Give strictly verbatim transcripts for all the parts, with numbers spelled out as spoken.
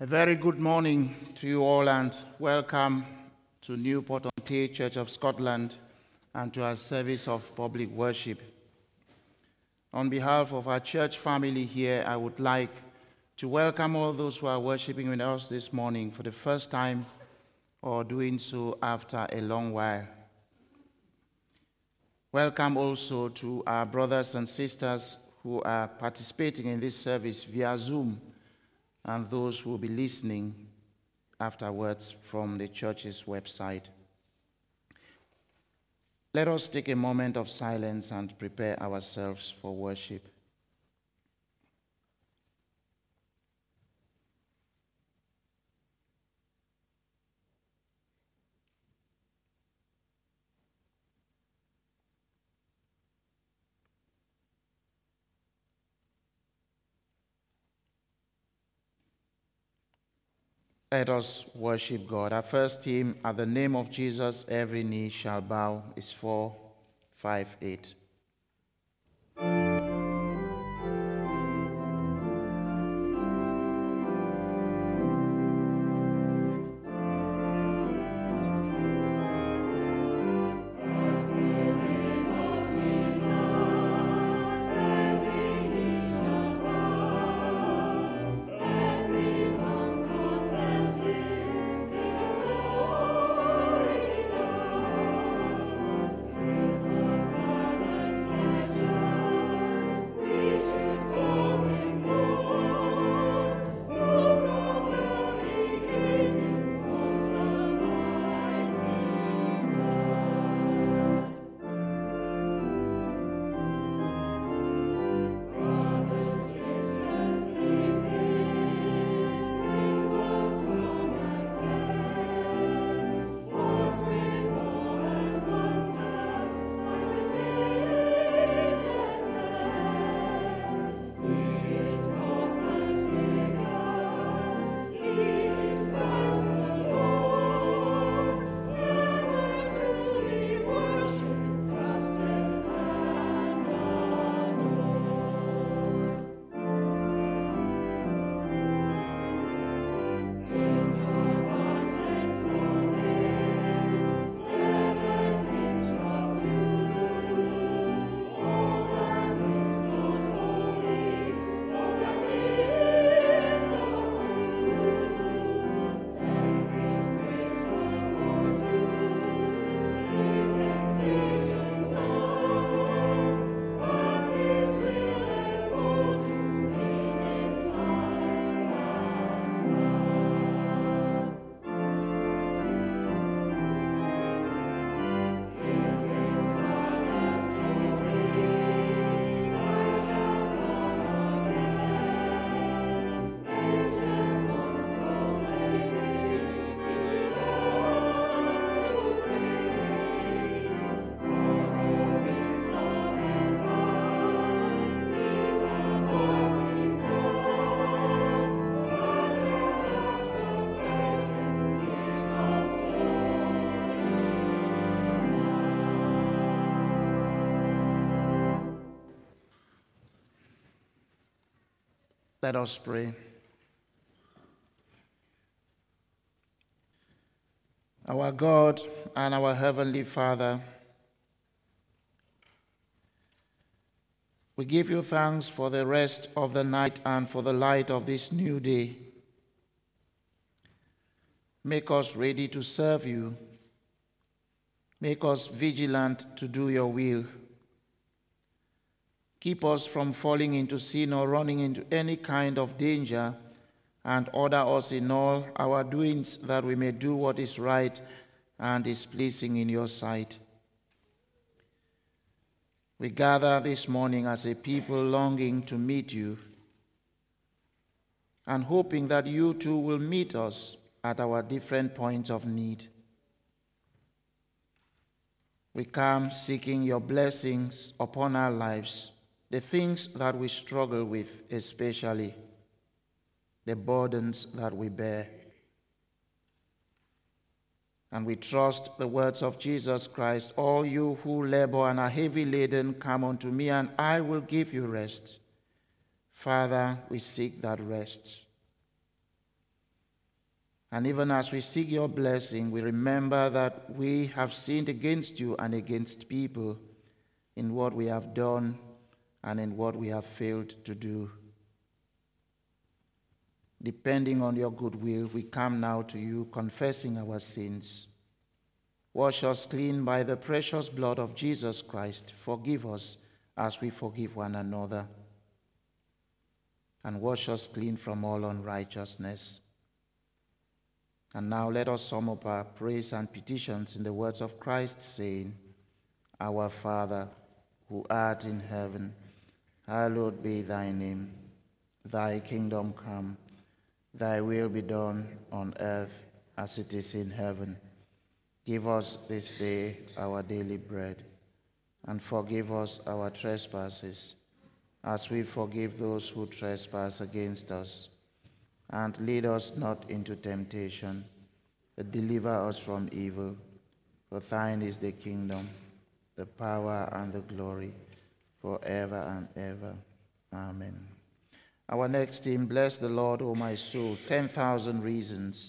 A very good morning to you all and welcome to Newport-on-Tay Church of Scotland and to our service of public worship. On behalf of our church family here, I would like to welcome all those who are worshiping with us this morning for the first time or doing so after a long while. Welcome also to our brothers and sisters who are participating in this service via Zoom and those who will be listening afterwards from the church's website. Let us take a moment of silence and prepare ourselves for worship. Let us worship God. Our first hymn, At the Name of Jesus, Every Knee Shall Bow, is four five eight. Let us pray. Our God and our Heavenly Father, we give you thanks for the rest of the night and for the light of this new day. Make us ready to serve you. Make us vigilant to do your will. Keep us from falling into sin or running into any kind of danger, and order us in all our doings that we may do what is right and is pleasing in your sight. We gather this morning as a people longing to meet you and hoping that you too will meet us at our different points of need. We come seeking your blessings upon our lives, the things that we struggle with, especially the burdens that we bear. And we trust the words of Jesus Christ, all you who labor and are heavy laden, come unto me, and I will give you rest. Father, we seek that rest. And even as we seek your blessing, we remember that we have sinned against you and against people in what we have done and in what we have failed to do. Depending on your goodwill, we come now to you confessing our sins. Wash us clean by the precious blood of Jesus Christ. Forgive us as we forgive one another. And wash us clean from all unrighteousness. And now let us sum up our praise and petitions in the words of Christ, saying, Our Father, who art in heaven, hallowed be thy name. Thy kingdom come, thy will be done on earth as it is in heaven. Give us this day our daily bread, and forgive us our trespasses, as we forgive those who trespass against us. And lead us not into temptation, but deliver us from evil. For thine is the kingdom, the power, and the glory, forever and ever. Amen. Our next hymn, Bless the Lord, O my soul, ten thousand reasons.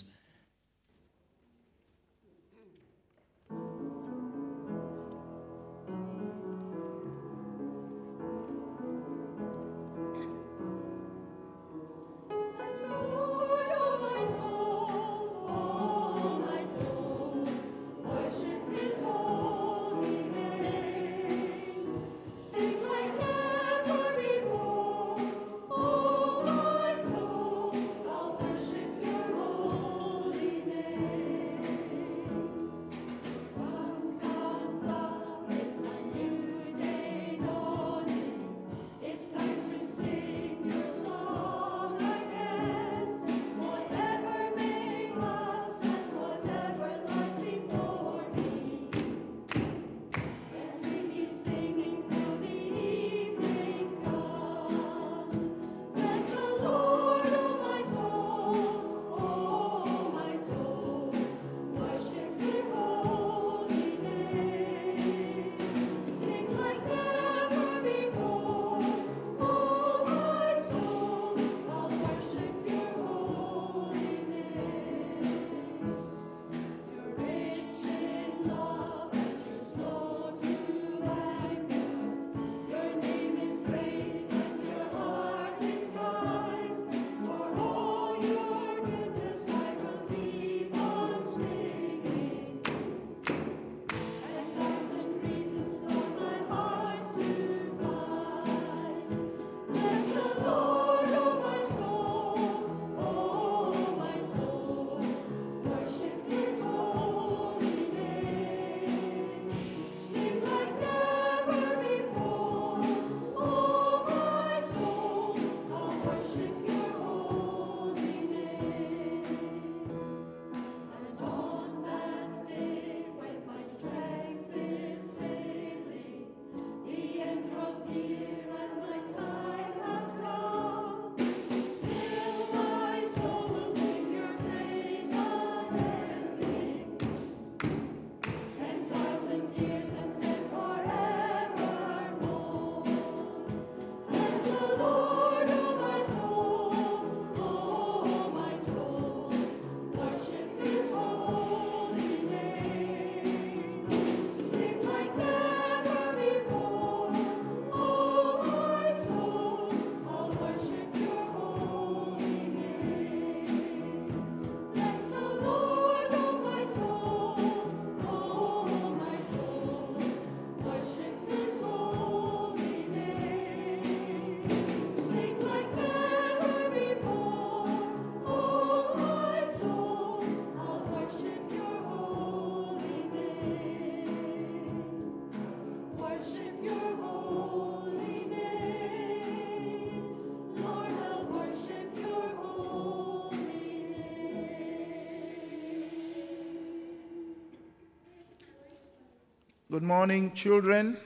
Good morning, children.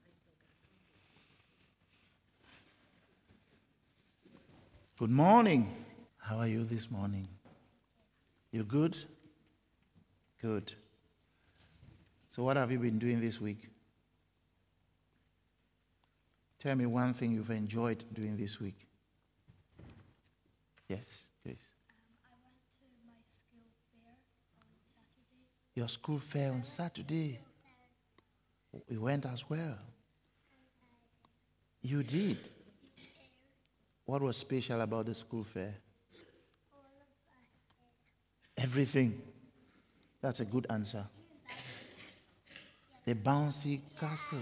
Good morning. How are you this morning? You good? Good. So what have you been doing this week? Tell me one thing you've enjoyed doing this week. Yes, please. Um, I went to my school Your school fair on Saturday. We went as well. You did. What was special about the school fair? Everything. That's a good answer. The bouncy castle.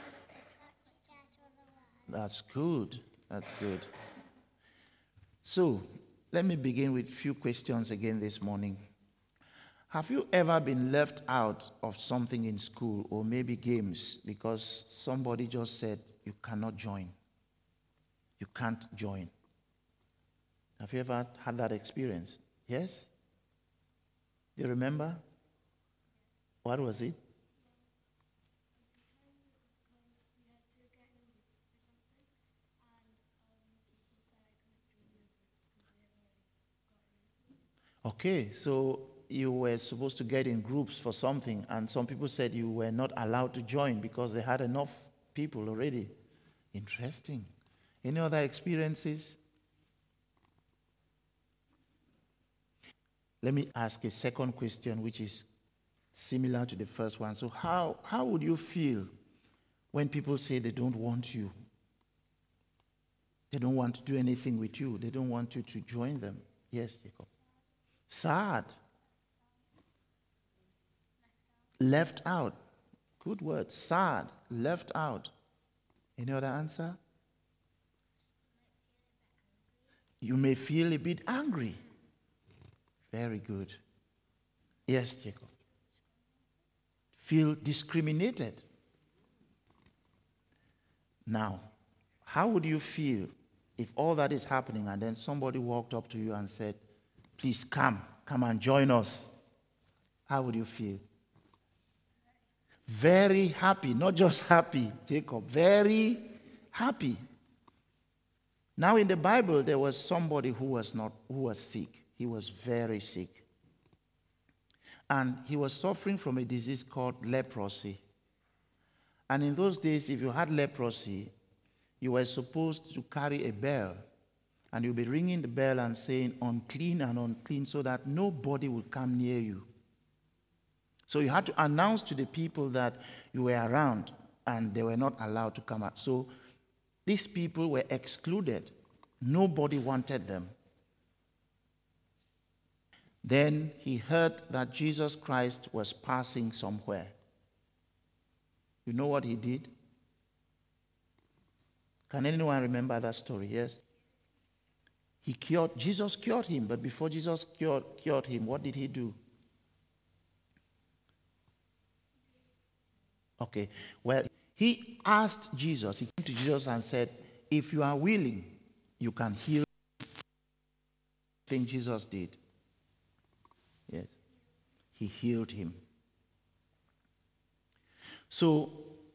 That's good. That's good. So, let me begin with a few questions again this morning. Have you ever been left out of something in school or maybe games because somebody just said you cannot join? You can't join. Have you ever had that experience? Yes? Do you remember? What was it? Okay, so you were supposed to get in groups for something, and some people said you were not allowed to join because they had enough people already. Interesting. Any other experiences? Let me ask a second question, which is similar to the first one. So how, how would you feel when people say they don't want you? They don't want to do anything with you. They don't want you to join them. Yes, Jacob. Sad. Left out. Good word. Sad. Left out. Any other answer? You may feel a bit angry. Very good. Yes, Jacob. Feel discriminated. Now, how would you feel if all that is happening and then somebody walked up to you and said, please come, come and join us? How would you feel? Very happy, not just happy, Jacob, very happy. Now in the Bible, there was somebody who was not, who was sick. He was very sick. And he was suffering from a disease called leprosy. And in those days, if you had leprosy, you were supposed to carry a bell. And you'll be ringing the bell and saying, unclean and unclean, so that nobody will come near you. So you had to announce to the people that you were around, and they were not allowed to come out. So these people were excluded. Nobody wanted them. Then he heard that Jesus Christ was passing somewhere. You know what he did? Can anyone remember that story? Yes? He cured, Jesus cured him, but before Jesus cured, cured him, what did he do? Okay, well, he asked Jesus, he came to Jesus and said, if you are willing, you can heal. I think Jesus did. Yes. He healed him. So,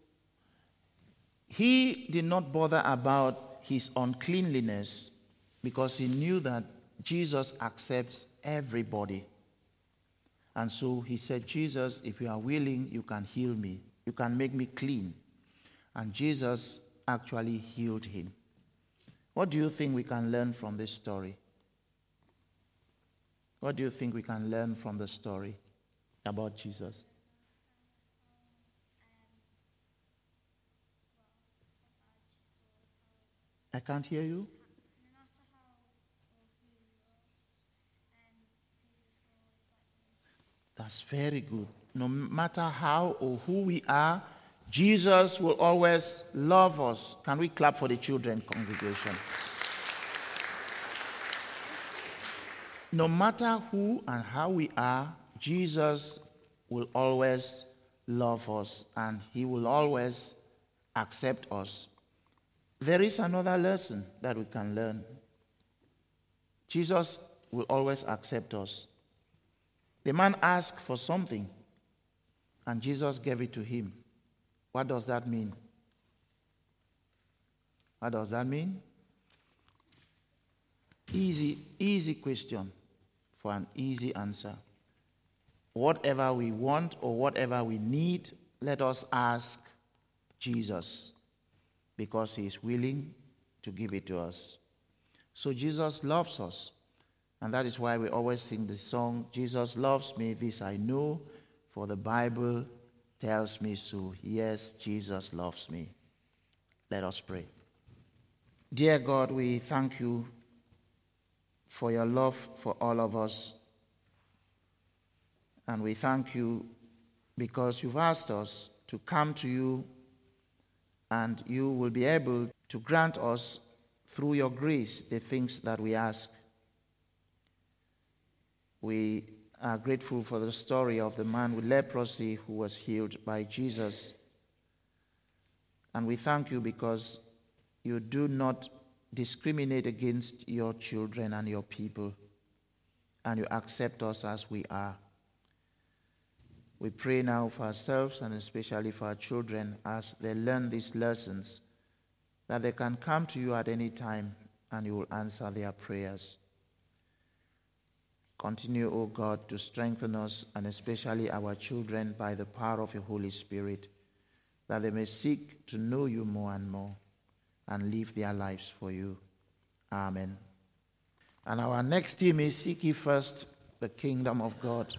he did not bother about his uncleanliness because he knew that Jesus accepts everybody. And so he said, Jesus, if you are willing, you can heal me. You can make me clean. And Jesus actually healed him. What do you think we can learn from this story? What do you think we can learn from the story about Jesus? I can't hear you. That's very good. No matter how or who we are, Jesus will always love us. Can we clap for the children, congregation? No matter who and how we are, Jesus will always love us and he will always accept us. There is another lesson that we can learn. Jesus will always accept us. The man asked for something, and Jesus gave it to him. What does that mean? What does that mean? Easy, easy question for an easy answer. Whatever we want or whatever we need, let us ask Jesus, because he is willing to give it to us. So Jesus loves us. And that is why we always sing the song, Jesus loves me, this I know, for the Bible tells me so. Yes, Jesus loves me. Let us pray. Dear God, we thank you for your love for all of us. And we thank you because you've asked us to come to you, and you will be able to grant us through your grace the things that we ask. We are grateful for the story of the man with leprosy who was healed by Jesus. And we thank you because you do not discriminate against your children and your people, and you accept us as we are. We pray now for ourselves and especially for our children as they learn these lessons, that they can come to you at any time and you will answer their prayers. Continue, O God, to strengthen us and especially our children by the power of your Holy Spirit, that they may seek to know you more and more and live their lives for you. Amen. And our next theme is Seek ye first the kingdom of God.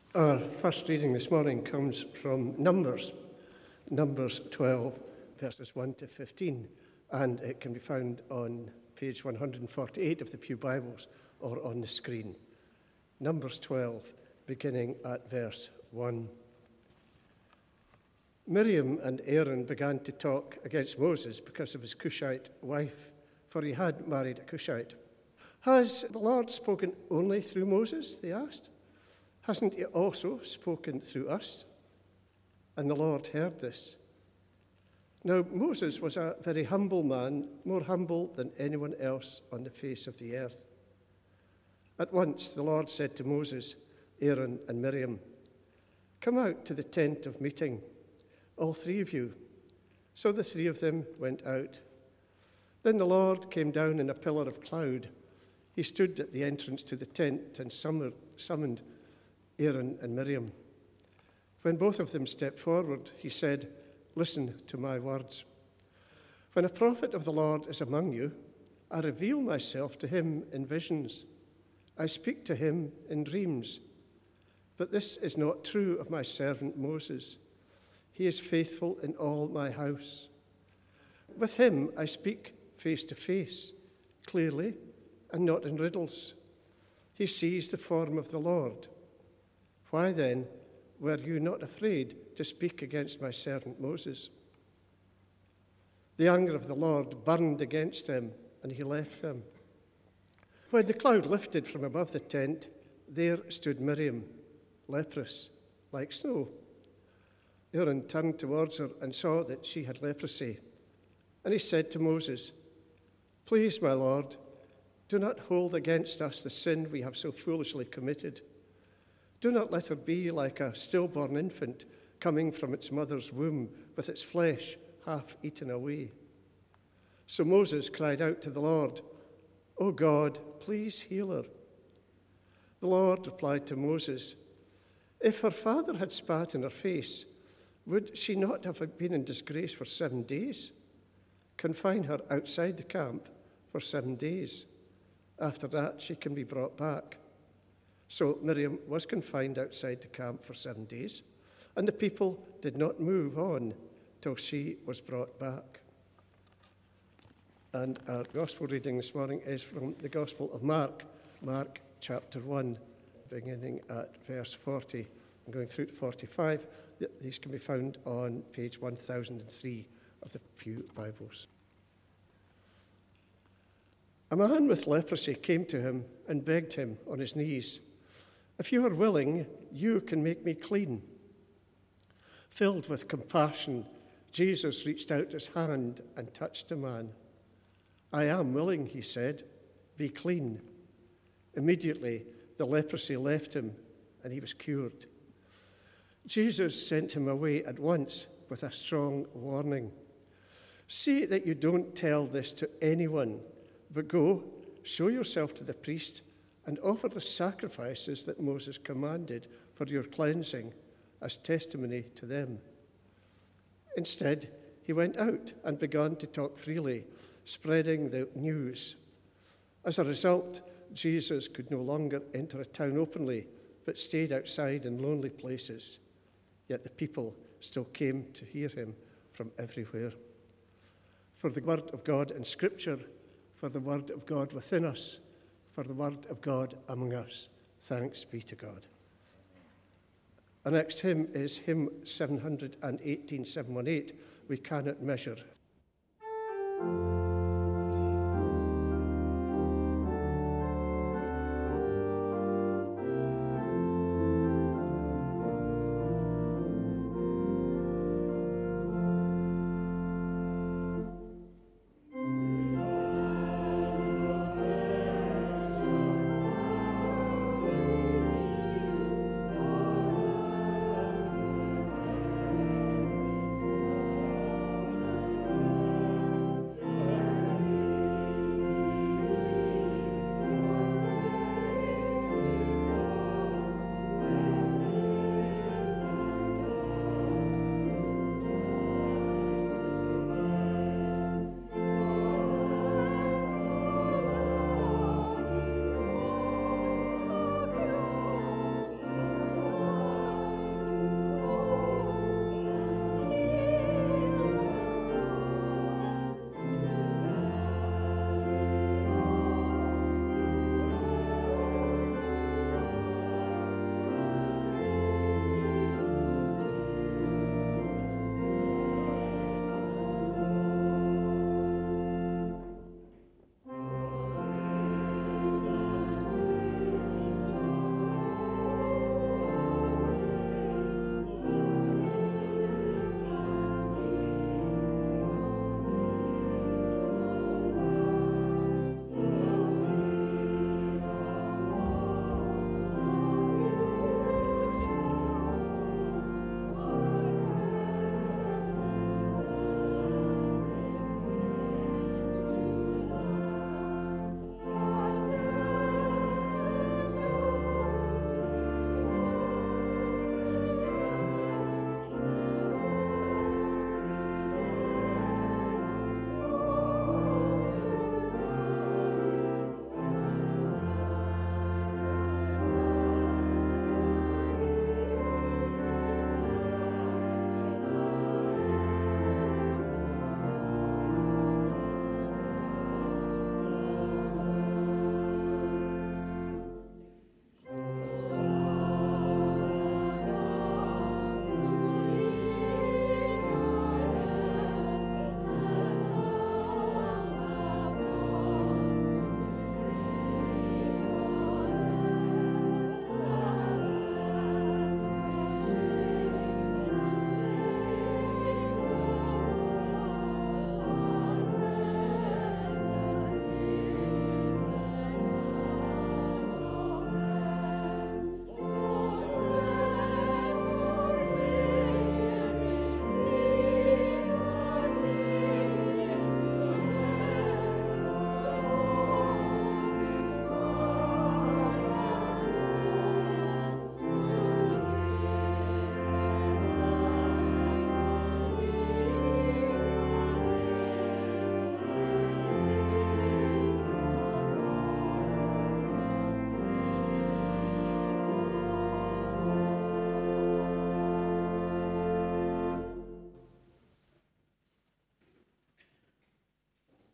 Our first reading this morning comes from Numbers, Numbers twelve, verses one to fifteen, and it can be found on page one hundred forty-eight of the Pew Bibles or on the screen. Numbers twelve, beginning at verse one. Miriam and Aaron began to talk against Moses because of his Cushite wife, for he had married a Cushite. "Has the Lord spoken only through Moses?" they asked. "Hasn't he also spoken through us?" And the Lord heard this. Now Moses was a very humble man, more humble than anyone else on the face of the earth. At once the Lord said to Moses, Aaron, and Miriam, "Come out to the tent of meeting, all three of you." So the three of them went out. Then the Lord came down in a pillar of cloud. He stood at the entrance to the tent and summoned Aaron and Miriam. When both of them stepped forward, he said, "Listen to my words. When a prophet of the Lord is among you, I reveal myself to him in visions. I speak to him in dreams. But this is not true of my servant Moses. He is faithful in all my house. With him I speak face to face, clearly, and not in riddles. He sees the form of the Lord. Why then were you not afraid to speak against my servant Moses?" The anger of the Lord burned against them, and he left them. When the cloud lifted from above the tent, there stood Miriam, leprous, like snow. Aaron turned towards her and saw that she had leprosy. And he said to Moses, "Please, my Lord, do not hold against us the sin we have so foolishly committed. Do not let her be like a stillborn infant coming from its mother's womb with its flesh half eaten away." So Moses cried out to the Lord, "O God, please heal her." The Lord replied to Moses, "If her father had spat in her face, would she not have been in disgrace for seven days? Confine her outside the camp for seven days. After that, she can be brought back." So Miriam was confined outside the camp for seven days, and the people did not move on till she was brought back. And our gospel reading this morning is from the Gospel of Mark, Mark chapter one, beginning at verse forty and going through to forty-five. These can be found on page one thousand three of the Pew Bibles. A man with leprosy came to him and begged him on his knees, "If you are willing, you can make me clean." Filled with compassion, Jesus reached out his hand and touched the man. "I am willing," he said. "Be clean." Immediately, the leprosy left him and he was cured. Jesus sent him away at once with a strong warning. "See that you don't tell this to anyone, but go, show yourself to the priest, and offer the sacrifices that Moses commanded for your cleansing as testimony to them." Instead, he went out and began to talk freely, spreading the news. As a result, Jesus could no longer enter a town openly, but stayed outside in lonely places. Yet the people still came to hear him from everywhere. For the word of God in Scripture, for the word of God within us, for the word of God among us. Thanks be to God. Our next hymn is hymn seven eighteen, seven eighteen, "We Cannot Measure."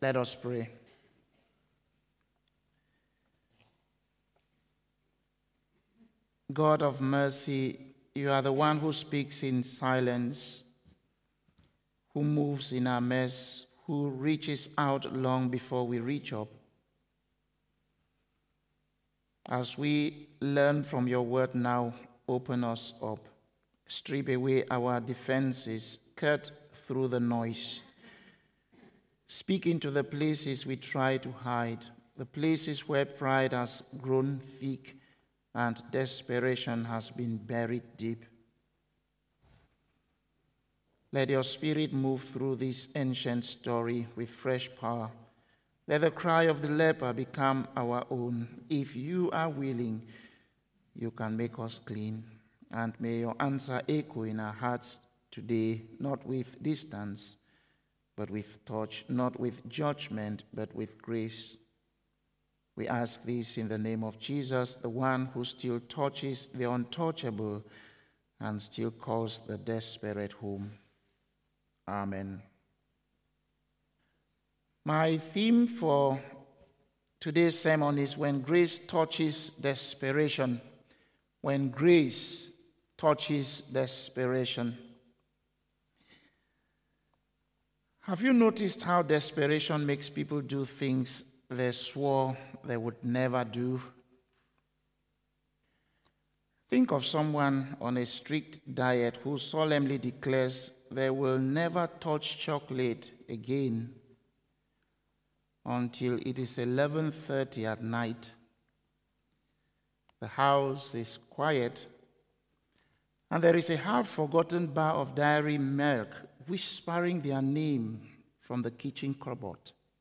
Let us pray. God of mercy, you are the one who speaks in silence, who moves in our mess, who reaches out long before we reach up. As we learn from your word now, open us up. Strip away our defenses, cut through the noise. Speak into the places we try to hide, the places where pride has grown thick and desperation has been buried deep. Let your Spirit move through this ancient story with fresh power. Let the cry of the leper become our own. If you are willing, you can make us clean. And may your answer echo in our hearts today, not with distance, but with touch, not with judgment, but with grace. We ask this in the name of Jesus, the one who still touches the untouchable and still calls the desperate home. Amen. My theme for today's sermon is when grace touches desperation. When grace touches desperation. Have you noticed how desperation makes people do things they swore they would never do? Think of someone on a strict diet who solemnly declares they will never touch chocolate again until it is eleven thirty at night. The house is quiet, and there is a half-forgotten bar of dairy milk whispering their name from the kitchen cupboard.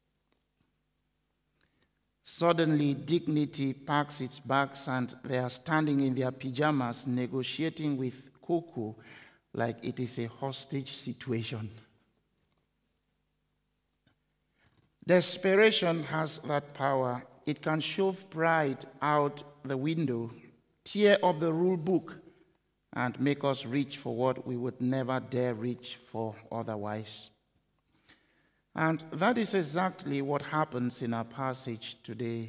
Suddenly, dignity packs its bags, and they are standing in their pajamas negotiating with cocoa like it is a hostage situation. Desperation has that power. It can shove pride out the window, tear up the rule book, and make us reach for what we would never dare reach for otherwise. And that is exactly what happens in our passage today.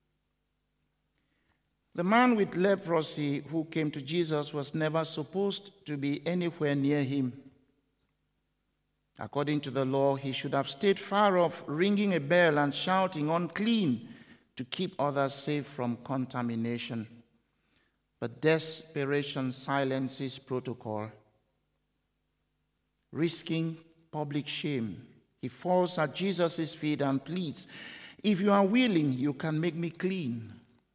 The man with leprosy who came to Jesus was never supposed to be anywhere near him. According to the law, he should have stayed far off, ringing a bell and shouting, "Unclean," to keep others safe from contamination. But desperation silences protocol. Risking public shame, he falls at Jesus' feet and pleads, "If you are willing, you can make me clean."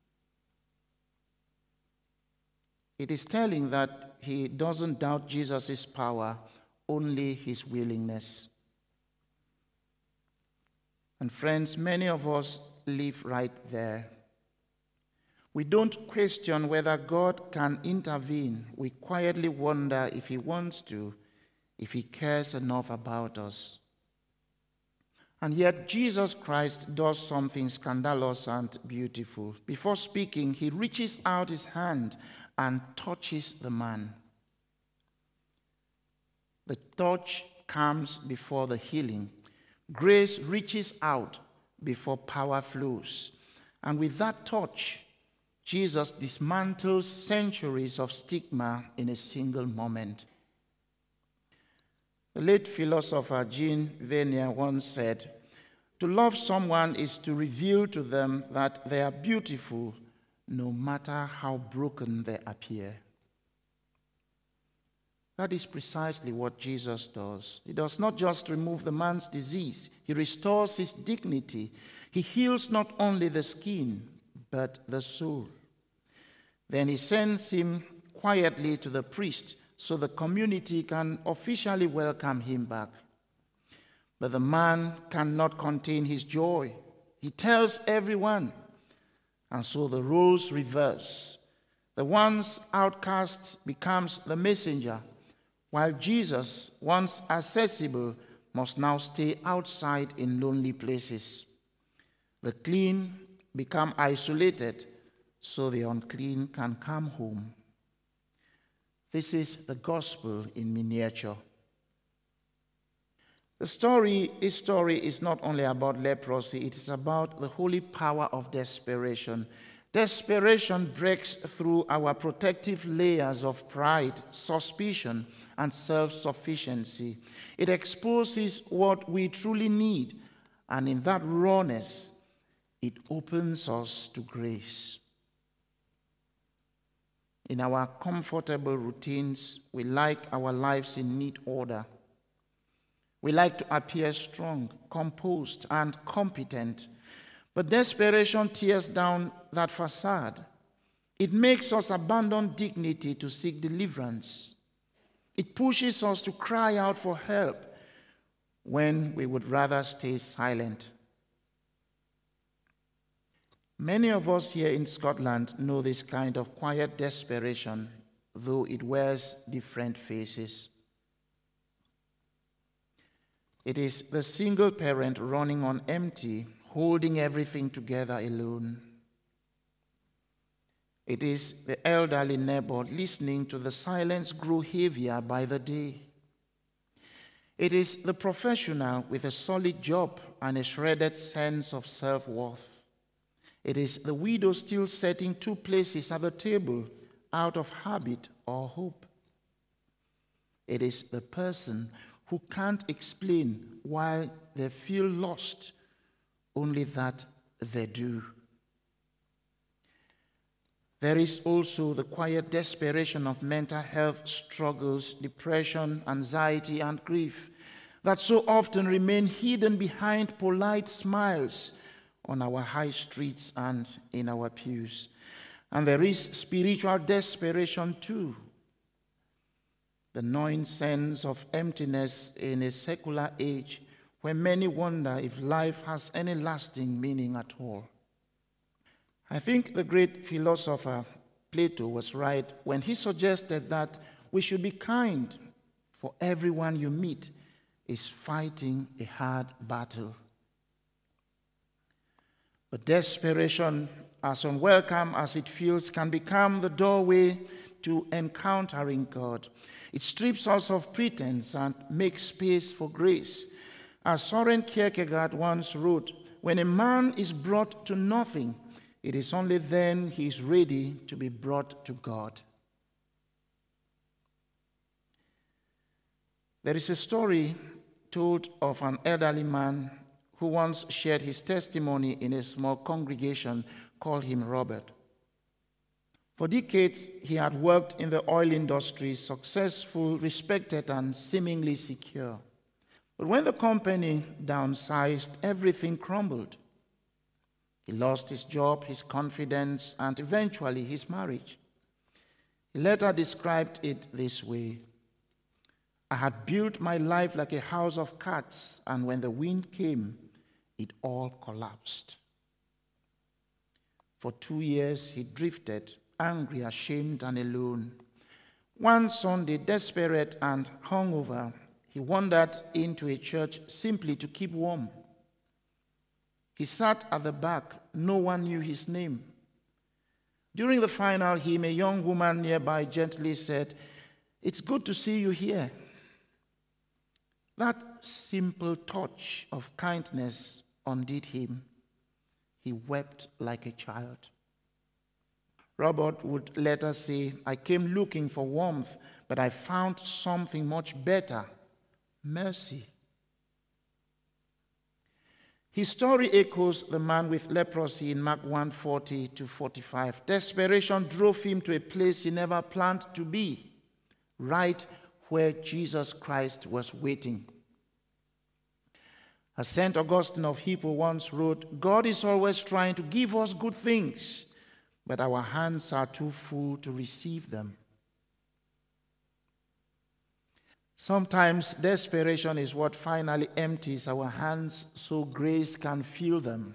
It is telling that he doesn't doubt Jesus' power, only his willingness. And friends, many of us live right there. We don't question whether God can intervene. We quietly wonder if he wants to, if he cares enough about us. And yet Jesus Christ does something scandalous and beautiful. Before speaking, he reaches out his hand and touches the man. The touch comes before the healing. Grace reaches out before power flows. And with that touch, Jesus dismantles centuries of stigma in a single moment. The late philosopher Jean Vanier once said, "To love someone is to reveal to them that they are beautiful, no matter how broken they appear." That is precisely what Jesus does. He does not just remove the man's disease, he restores his dignity. He heals not only the skin, but the soul. Then he sends him quietly to the priest so the community can officially welcome him back. But the man cannot contain his joy. He tells everyone. And so the roles reverse. The once outcast becomes the messenger, while Jesus, once accessible, must now stay outside in lonely places. The clean become isolated, so the unclean can come home. This is the gospel in miniature. The story, his story is not only about leprosy, it is about the holy power of desperation. Desperation breaks through our protective layers of pride, suspicion, and self-sufficiency. It exposes what we truly need, and in that rawness, it opens us to grace. In our comfortable routines, we like our lives in neat order. We like to appear strong, composed, and competent. But desperation tears down that facade. It makes us abandon dignity to seek deliverance. It pushes us to cry out for help when we would rather stay silent. Many of us here in Scotland know this kind of quiet desperation, though it wears different faces. It is the single parent running on empty, holding everything together alone. It is the elderly neighbor listening to the silence grow heavier by the day. It is the professional with a solid job and a shredded sense of self-worth. It is the widow still setting two places at the table out of habit or hope. It is the person who can't explain why they feel lost, only that they do. There is also the quiet desperation of mental health struggles, depression, anxiety, and grief that so often remain hidden behind polite smiles on our high streets and in our pews. And there is spiritual desperation too. The gnawing sense of emptiness in a secular age where many wonder if life has any lasting meaning at all. I think the great philosopher Plato was right when he suggested that we should be kind, for everyone you meet is fighting a hard battle. But desperation, as unwelcome as it feels, can become the doorway to encountering God. It strips us of pretense and makes space for grace. As Søren Kierkegaard once wrote, when a man is brought to nothing, it is only then he is ready to be brought to God. There is a story told of an elderly man who once shared his testimony in a small congregation. Called him Robert. For decades, he had worked in the oil industry, successful, respected, and seemingly secure. But when the company downsized, everything crumbled. He lost his job, his confidence, and eventually his marriage. He later described it this way: I had built my life like a house of cards, and when the wind came, it all collapsed. For two years, he drifted, angry, ashamed, and alone. One Sunday, desperate and hungover, he wandered into a church simply to keep warm. He sat at the back. No one knew his name. During the final hymn, a young woman nearby gently said, "It's good to see you here." That simple touch of kindness undid him. He wept like a child. Robert would later say, I came looking for warmth, but I found something much better, mercy. His story echoes the man with leprosy in Mark one forty to forty-five. Desperation drove him to a place he never planned to be, right where Jesus Christ was waiting. As Saint Augustine of Hippo once wrote, God is always trying to give us good things, but our hands are too full to receive them. Sometimes desperation is what finally empties our hands so grace can fill them.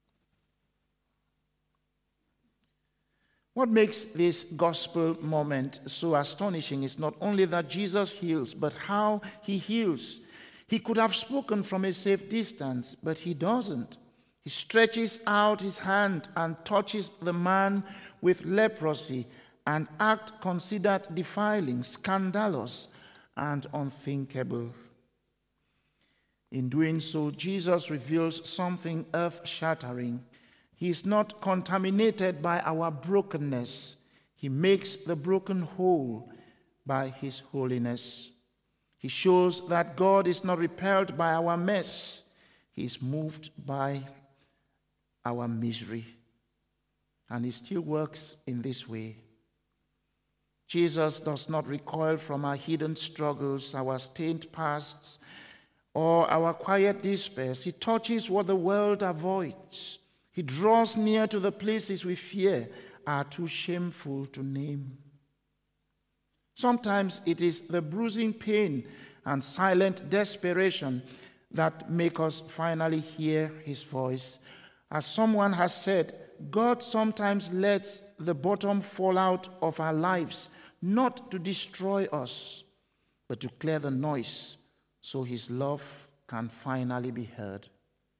What makes this gospel moment so astonishing is not only that Jesus heals, but how he heals. He could have spoken from a safe distance, but he doesn't. He stretches out his hand and touches the man with leprosy, an act considered defiling, scandalous, and unthinkable. In doing so, Jesus reveals something earth-shattering. He is not contaminated by our brokenness. He makes the broken whole by his holiness. He shows that God is not repelled by our mess. He is moved by our misery. And he still works in this way. Jesus does not recoil from our hidden struggles, our stained pasts, or our quiet despairs. He touches what the world avoids. He draws near to the places we fear are too shameful to name. Sometimes it is the bruising pain and silent desperation that make us finally hear his voice. As someone has said, God sometimes lets the bottom fall out of our lives, not to destroy us, but to clear the noise so his love can finally be heard.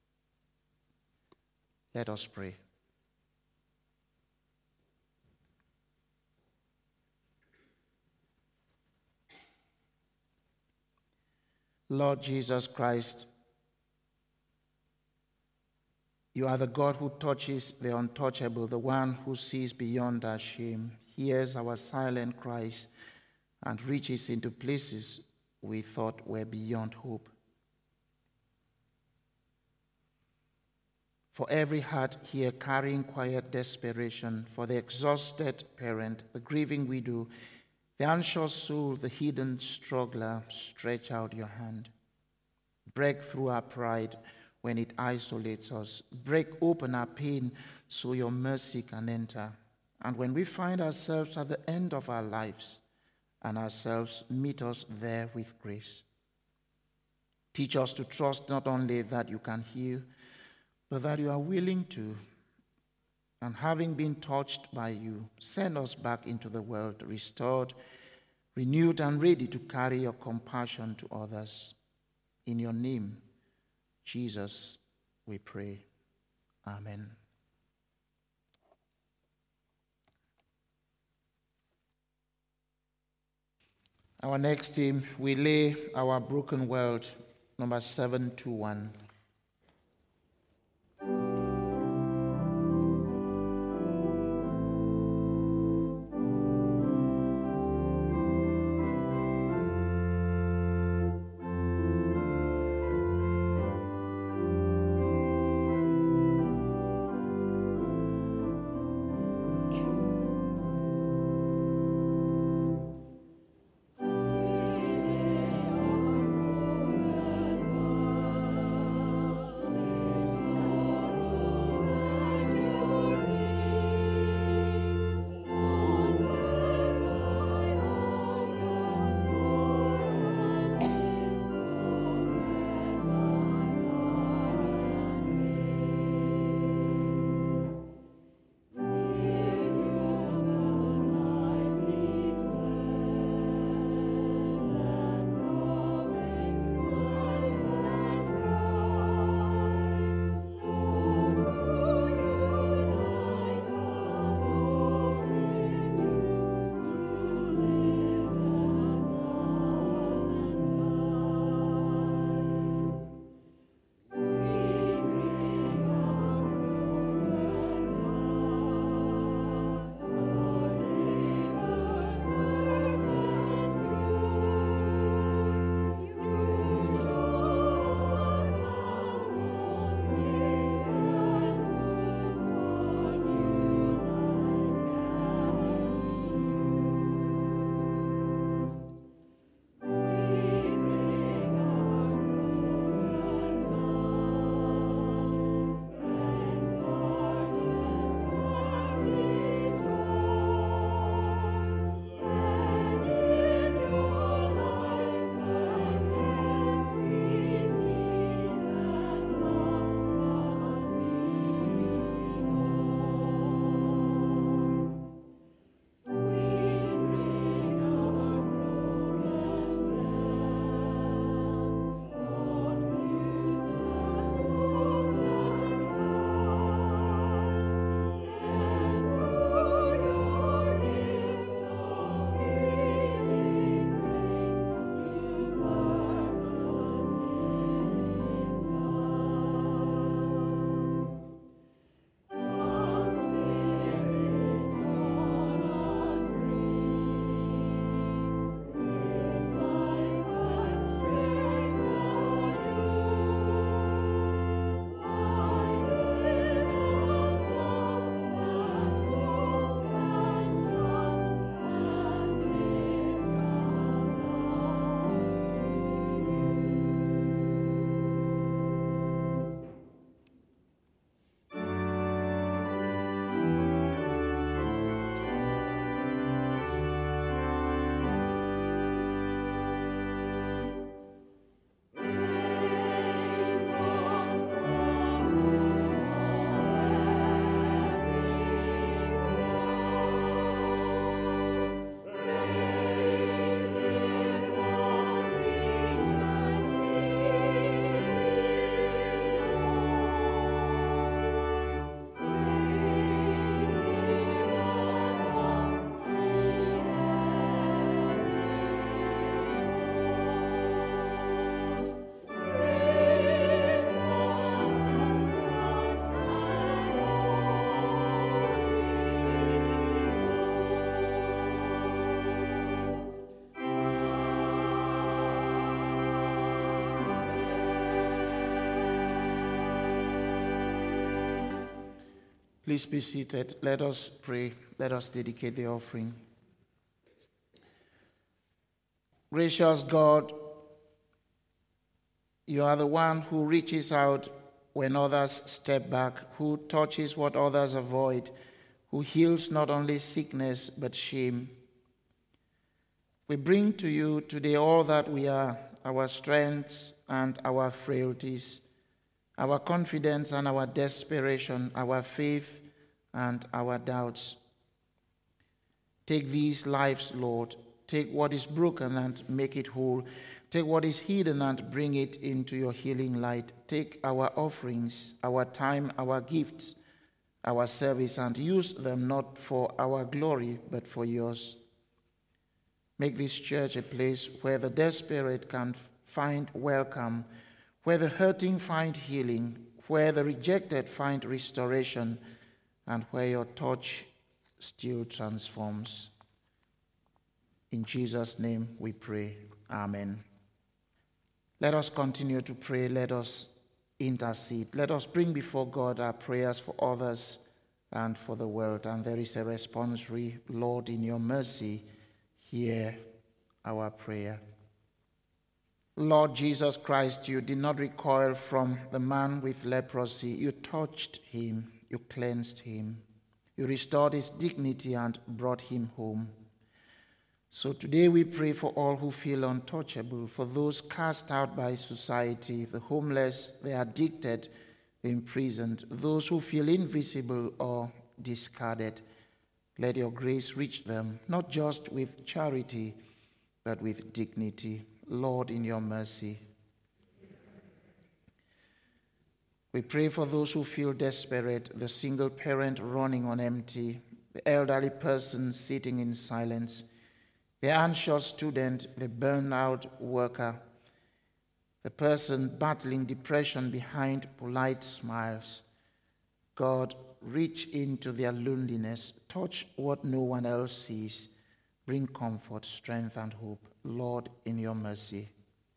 Let us pray. Lord Jesus Christ, you are the God who touches the untouchable, the one who sees beyond our shame, hears our silent cries, and reaches into places we thought were beyond hope. For every heart here carrying quiet desperation, for the exhausted parent, the grieving widow, the anxious soul, the hidden struggler, stretch out your hand. Break through our pride when it isolates us. Break open our pain so your mercy can enter. And when we find ourselves at the end of our lives and ourselves, meet us there with grace. Teach us to trust not only that you can heal, but that you are willing to. And having been touched by you, send us back into the world, restored, renewed, and ready to carry your compassion to others. In your name, Jesus, we pray. Amen. Our next theme, we lay our broken world, number seven two one. Please be seated. Let us pray. Let us dedicate the offering. Gracious God, you are the one who reaches out when others step back, who touches what others avoid, who heals not only sickness but shame. We bring to you today all that we are, our strengths and our frailties, our confidence and our desperation, our faith and our doubts. Take these lives, Lord. Take what is broken and make it whole. Take what is hidden and bring it into your healing light. Take our offerings, our time, our gifts, our service, and use them not for our glory, but for yours. Make this church a place where the desperate can find welcome, where the hurting find healing, where the rejected find restoration, and where your touch still transforms. In Jesus' name we pray. Amen. Let us continue to pray. Let us intercede. Let us bring before God our prayers for others and for the world. And there is a responsory. Lord, in your mercy, hear our prayer. Lord Jesus Christ, you did not recoil from the man with leprosy. You touched him. You cleansed him. You restored his dignity and brought him home. So today we pray for all who feel untouchable, for those cast out by society, the homeless, the addicted, the imprisoned, those who feel invisible or discarded. Let your grace reach them, not just with charity, but with dignity. Lord, in your mercy. We pray for those who feel desperate, the single parent running on empty, the elderly person sitting in silence, the anxious student, the burnout worker, the person battling depression behind polite smiles. God, reach into their loneliness, touch what no one else sees, bring comfort, strength, and hope. Lord, in your mercy.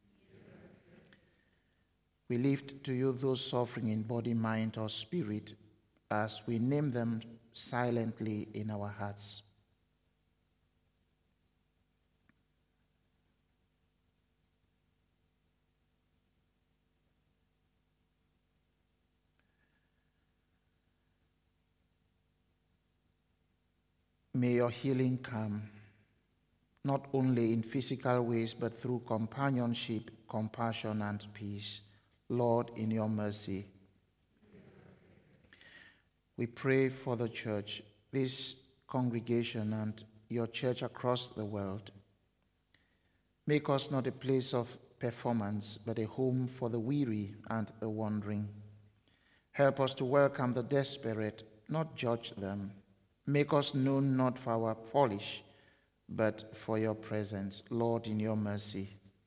We lift to you those suffering in body, mind, or spirit as we name them silently in our hearts. May your healing come, not only in physical ways, but through companionship, compassion, and peace. Lord, in your mercy. We pray for the church, this congregation, and your church across the world. Make us not a place of performance, but a home for the weary and the wandering. Help us to welcome the desperate, not judge them. Make us known not for our polish, but for your presence. Lord, in your mercy.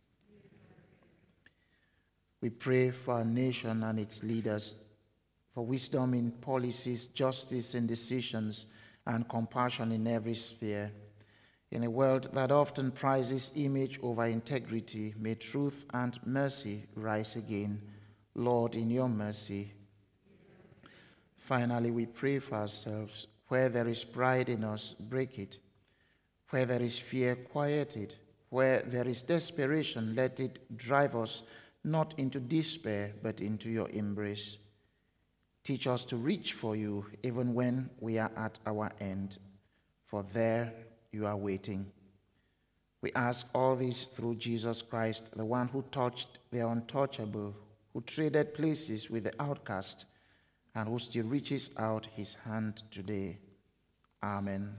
We pray for our nation and its leaders, for wisdom in policies, justice in decisions, and compassion in every sphere. In a world that often prizes image over integrity, may truth and mercy rise again. Lord, in your mercy. Finally, we pray for ourselves. Where there is pride in us, break it. Where there is fear, quiet it. Where there is desperation, let it drive us not into despair, but into your embrace. Teach us to reach for you even when we are at our end, for there you are waiting. We ask all this through Jesus Christ, the one who touched the untouchable, who traded places with the outcast, and who still reaches out his hand today. Amen.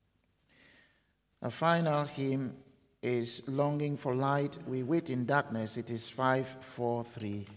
A final hymn is Longing for Light. We wait in darkness. It is five four three.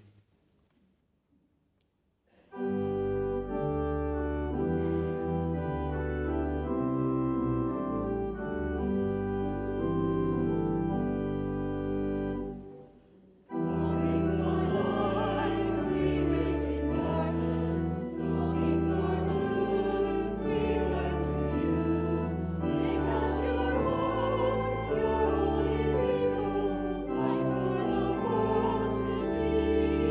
See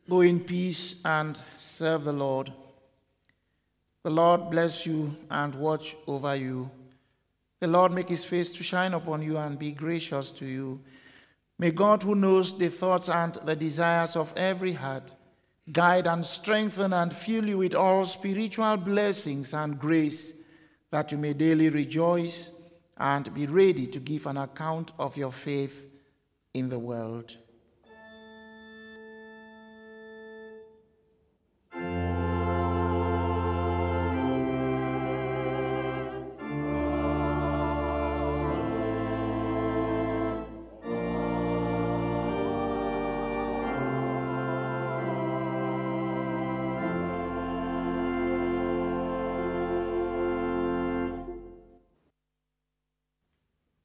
Go in peace and serve the Lord. The Lord bless you and watch over you. The Lord make his face to shine upon you and be gracious to you. May God, who knows the thoughts and the desires of every heart, guide and strengthen and fill you with all spiritual blessings and grace, that you may daily rejoice and be ready to give an account of your faith in the world.